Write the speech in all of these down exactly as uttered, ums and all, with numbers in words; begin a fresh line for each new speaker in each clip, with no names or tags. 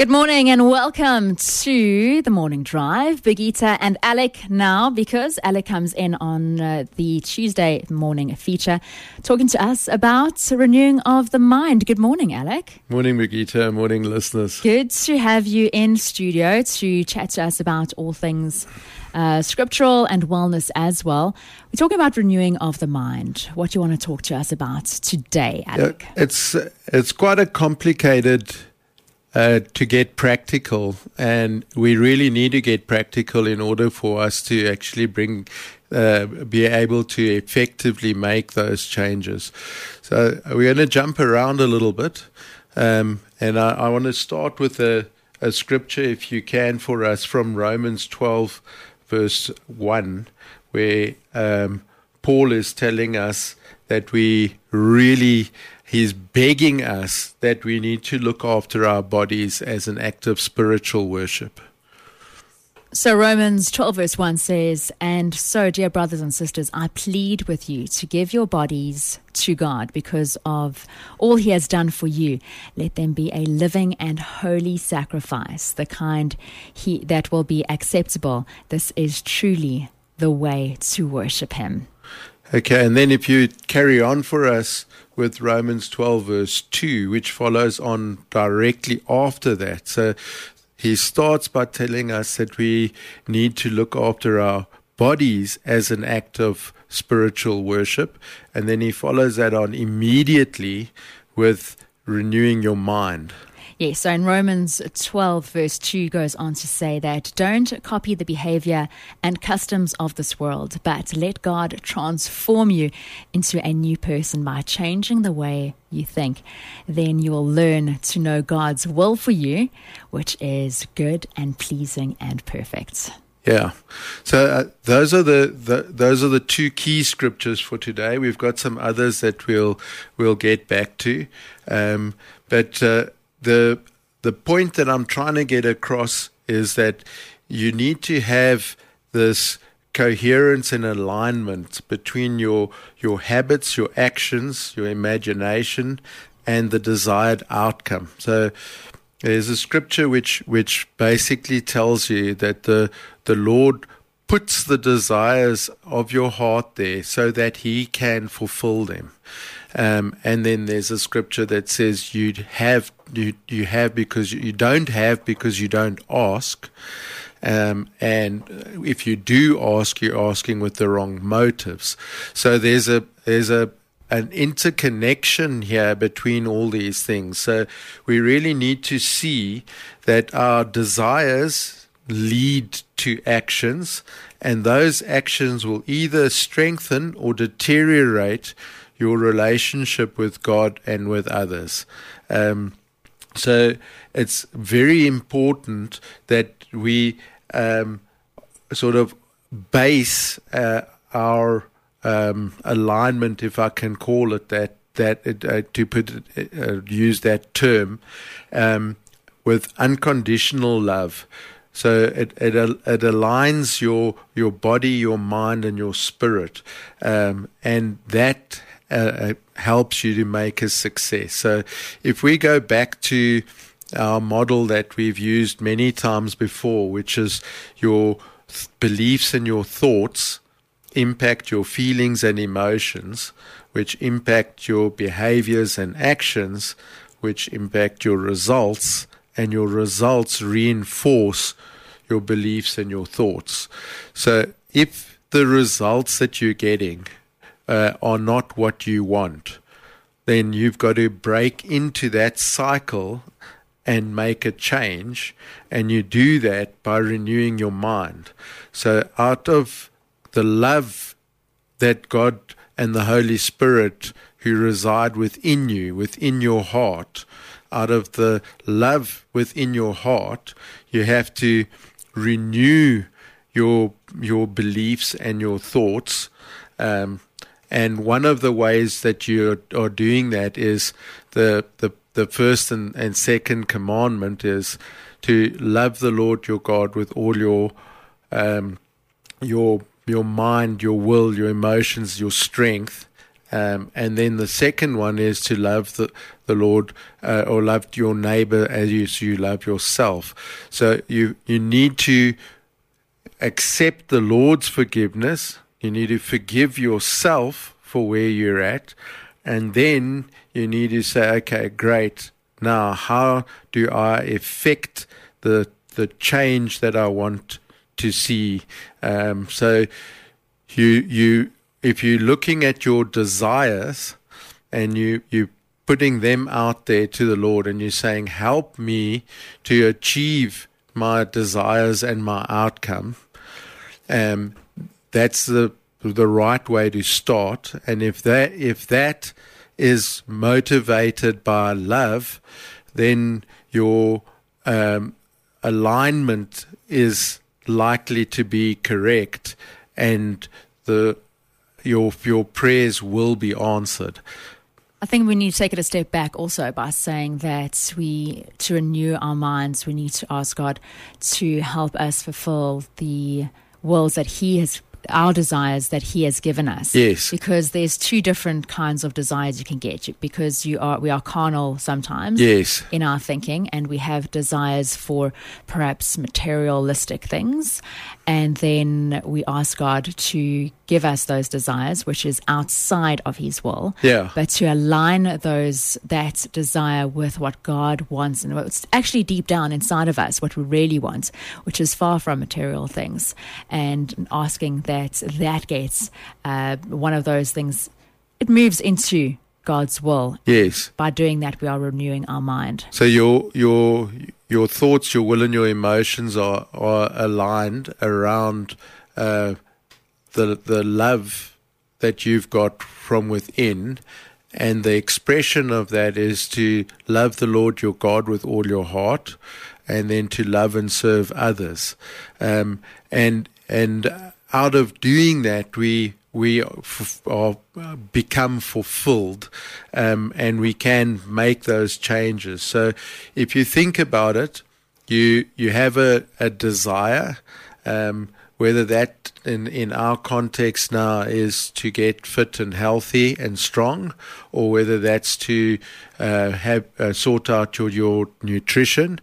Good morning and welcome to the Morning Drive. Birgitta and Alec now, because Alec comes in on uh, the Tuesday morning feature talking to us about renewing of the mind. Good morning, Alec.
Morning, Birgitta. Morning, listeners.
Good to have you in studio to chat to us about all things uh, scriptural and wellness as well. We're talking about renewing of the mind. What do you want to talk to us about today, Alec?
Yeah, it's, it's quite a complicated Uh, to get practical, and we really need to get practical in order for us to actually bring, uh, be able to effectively make those changes. So we're going to jump around a little bit, um, and I, I want to start with a, a scripture, if you can, for us from Romans twelve, verse one, where um, Paul is telling us that we really He's begging us that we need to look after our bodies as an act of spiritual worship.
So Romans twelve verse one says, "And so, dear brothers and sisters, I plead with you to give your bodies to God because of all he has done for you. Let them be a living and holy sacrifice, the kind he that will be acceptable. This is truly the way to worship him."
Okay, and then if you carry on for us with Romans twelve verse two, which follows on directly after that. So he starts by telling us that we need to look after our bodies as an act of spiritual worship. And then he follows that on immediately with renewing your mind.
Yes, so in Romans twelve verse two goes on to say that don't copy the behavior and customs of this world, but let God transform you into a new person by changing the way you think. Then you will learn to know God's will for you, which is good and pleasing and perfect.
Yeah, so uh, those are the, the those are the two key scriptures for today. We've got some others that we'll we'll get back to, um, but. Uh, The the point that I'm trying to get across is that you need to have this coherence and alignment between your your habits, your actions, your imagination, and the desired outcome. So there's a scripture which which basically tells you that the the Lord puts the desires of your heart there so that he can fulfill them. Um, and then there's a scripture that says you have you you have because you don't have because you don't ask, um, and if you do ask, you're asking with the wrong motives. So there's a there's a an interconnection here between all these things. So we really need to see that our desires lead to actions, and those actions will either strengthen or deteriorate your relationship with God and with others. Um, so it's very important that we um, sort of base uh, our um, alignment, if I can call it that, that it, uh, to put it, uh, use that term, um, with unconditional love. So it, it it aligns your your body, your mind, and your spirit, um, and that Uh, helps you to make a success. So if we go back to our model that we've used many times before, which is your th- beliefs and your thoughts impact your feelings and emotions, which impact your behaviors and actions, which impact your results, and your results reinforce your beliefs and your thoughts. So if the results that you're getting Uh, are not what you want, then you've got to break into that cycle and make a change, and you do that by renewing your mind. So out of the love that God and the Holy Spirit who reside within you, within your heart, out of the love within your heart, you have to renew your your beliefs and your thoughts. Um, And one of the ways that you are doing that is the the, the first and, and second commandment is to love the Lord your God with all your um, your your mind, your will, your emotions, your strength, Um, and then the second one is to love the, the Lord uh, or love your neighbor as you, as you love yourself. So you, you need to accept the Lord's forgiveness. You need to forgive yourself for where you're at. And then you need to say, okay, great. Now, how do I effect the the change that I want to see? Um, so you you if you're looking at your desires and you you putting them out there to the Lord and you're saying, help me to achieve my desires and my outcome, um, that's the the right way to start. And if that if that is motivated by love, then your um, alignment is likely to be correct, and the your your prayers will be answered.
I think we need to take it a step back also by saying that we, to renew our minds, we need to ask God to help us fulfill the wills that He has, our desires that He has given us.
Yes.
Because there's two different kinds of desires you can get. Because you are, we are carnal sometimes.
Yes.
In our thinking, and we have desires for perhaps materialistic things, and then we ask God to give us those desires, which is outside of His will.
Yeah.
But to align those that desire with what God wants and what's actually deep down inside of us, what we really want, which is far from material things, and asking that that gets uh, one of those things. It moves into God's will.
Yes.
By doing that, we are renewing our mind.
So your your your thoughts, your will, and your emotions are are aligned around uh, the the love that you've got from within, and the expression of that is to love the Lord your God with all your heart, and then to love and serve others, um, and and out of doing that, we. we are become fulfilled, um, and we can make those changes. So if you think about it, you you have a, a desire, um, whether that in, in our context now is to get fit and healthy and strong, or whether that's to uh, have uh, sort out your, your nutrition.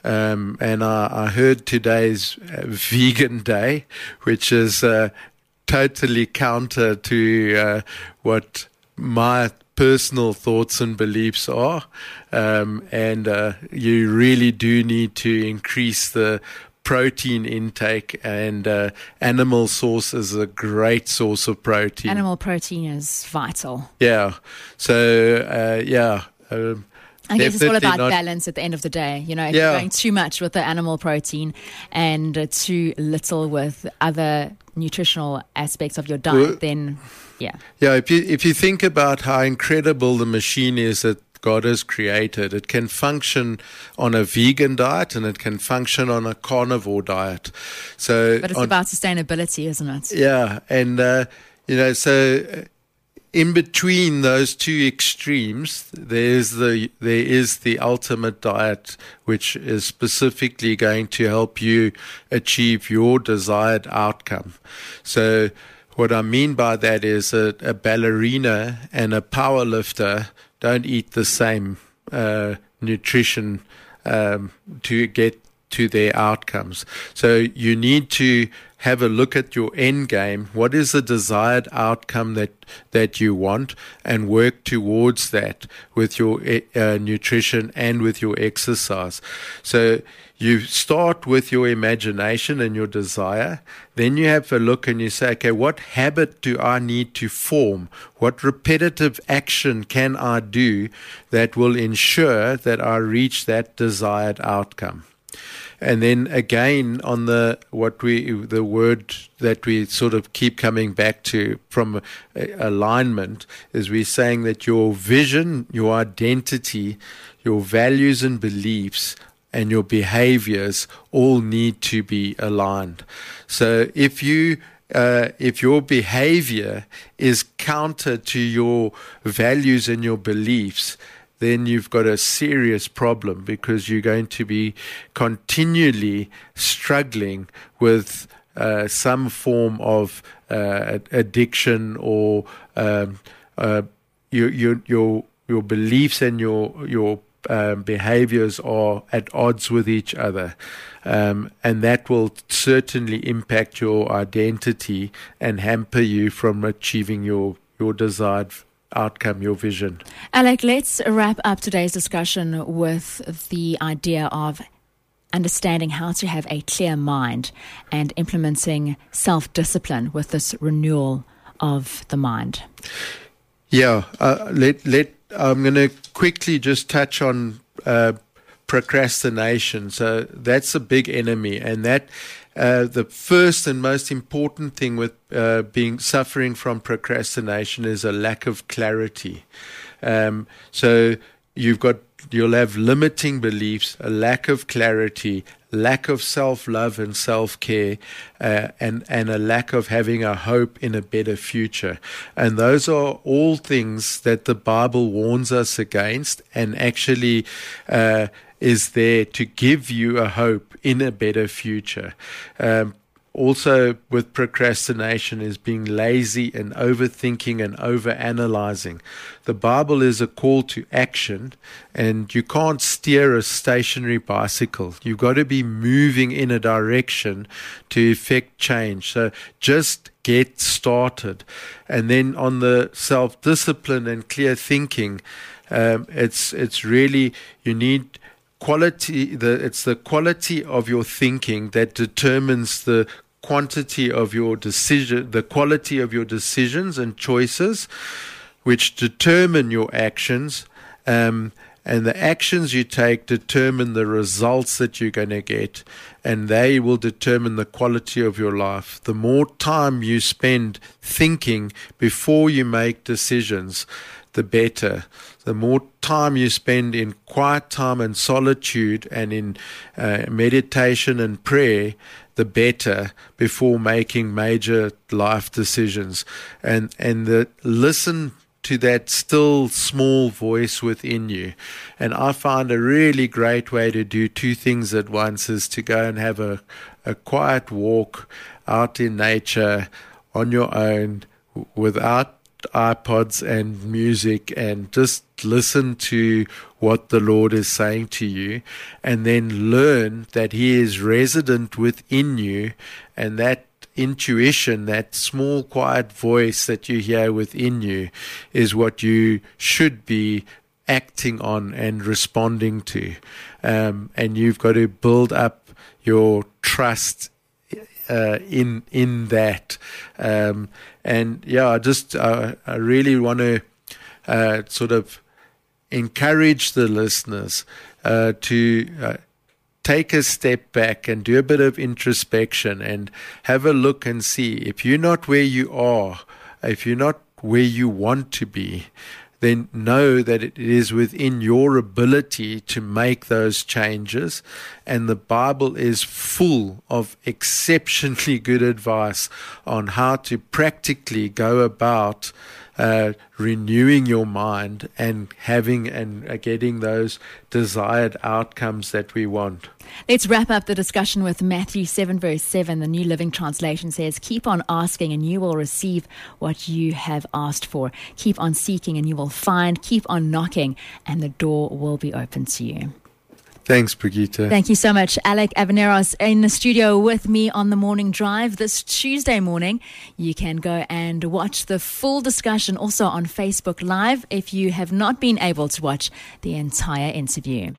Um, and I, I heard today's uh, vegan day, which is uh, totally counter to uh, what my personal thoughts and beliefs are, um, and uh, you really do need to increase the protein intake, and uh, animal source is a great source of protein.
Animal protein is vital.
Yeah, so uh, yeah. Um,
I guess it's all about
not,
balance at the end of the day. You know, if
yeah.
you're going too much with the animal protein and uh, too little with other nutritional aspects of your diet, well, then, yeah.
Yeah, if you, if you think about how incredible the machine is that God has created, it can function on a vegan diet and it can function on a carnivore diet. So,
But it's
on,
about sustainability, isn't it?
Yeah, and, uh, you know, so... in between those two extremes, there's the there is the ultimate diet, which is specifically going to help you achieve your desired outcome. So what I mean by that is a, a ballerina and a power lifter don't eat the same uh, nutrition um, to get to their outcomes. So you need to have a look at your end game. What is the desired outcome that that you want, and work towards that with your uh, nutrition and with your exercise. So you start with your imagination and your desire. Then you have a look and you say, okay, what habit do I need to form? What repetitive action can I do that will ensure that I reach that desired outcome? And then again, on the what we the word that we sort of keep coming back to from alignment is we're saying that your vision, your identity, your values and beliefs, and your behaviors all need to be aligned. So if you uh, if your behavior is counter to your values and your beliefs, then you've got a serious problem, because you're going to be continually struggling with uh, some form of uh, addiction or um, uh, your your your your beliefs and your your um, behaviors are at odds with each other, um, and that will certainly impact your identity and hamper you from achieving your your desired outcome, your vision.
Alec, let's wrap up today's discussion with the idea of understanding how to have a clear mind and implementing self-discipline with this renewal of the mind.
Yeah, uh, let let I'm going to quickly just touch on uh, procrastination. So that's a big enemy, and that uh, the first and most important thing with uh, being suffering from procrastination is a lack of clarity. Um, so you've got you'll have limiting beliefs, a lack of clarity, lack of self-love and self-care, uh, and, and a lack of having a hope in a better future. And those are all things that the Bible warns us against, and actually uh, is there to give you a hope in a better future. Um, Also, with procrastination is being lazy and overthinking and overanalyzing. The Bible is a call to action, and you can't steer a stationary bicycle. You've got to be moving in a direction to effect change. So just get started. And then on the self-discipline and clear thinking, um, it's it's really, you need quality. The it's the quality of your thinking that determines the quantity of your decision, the quality of your decisions and choices, which determine your actions, um, and the actions you take determine the results that you're going to get, and they will determine the quality of your life. The more time you spend thinking before you make decisions, the better. The more time you spend in quiet time and solitude and in uh, meditation and prayer, the better, before making major life decisions. And and the, listen to that still small voice within you. And I find a really great way to do two things at once is to go and have a, a quiet walk out in nature on your own without iPods and music, and just listen to what the Lord is saying to you, and then learn that He is resident within you, and that intuition, that small quiet voice that you hear within you, is what you should be acting on and responding to. Um, and you've got to build up your trust Uh, in in that, um, and yeah, I just uh, I really want to uh, sort of encourage the listeners uh, to uh, take a step back and do a bit of introspection and have a look and see if you're not where you are, if you're not where you want to be, then know that it is within your ability to make those changes. And the Bible is full of exceptionally good advice on how to practically go about uh, renewing your mind and having and uh, getting those desired outcomes that we want.
Let's wrap up the discussion with Matthew seven verse seven. The New Living Translation says, "Keep on asking and you will receive what you have asked for. Keep on seeking and you will find. Keep on knocking and the door will be open to you."
Thanks, Brigitte.
Thank you so much. Alec Aveneros in the studio with me on the Morning Drive this Tuesday morning. You can go and watch the full discussion also on Facebook Live if you have not been able to watch the entire interview.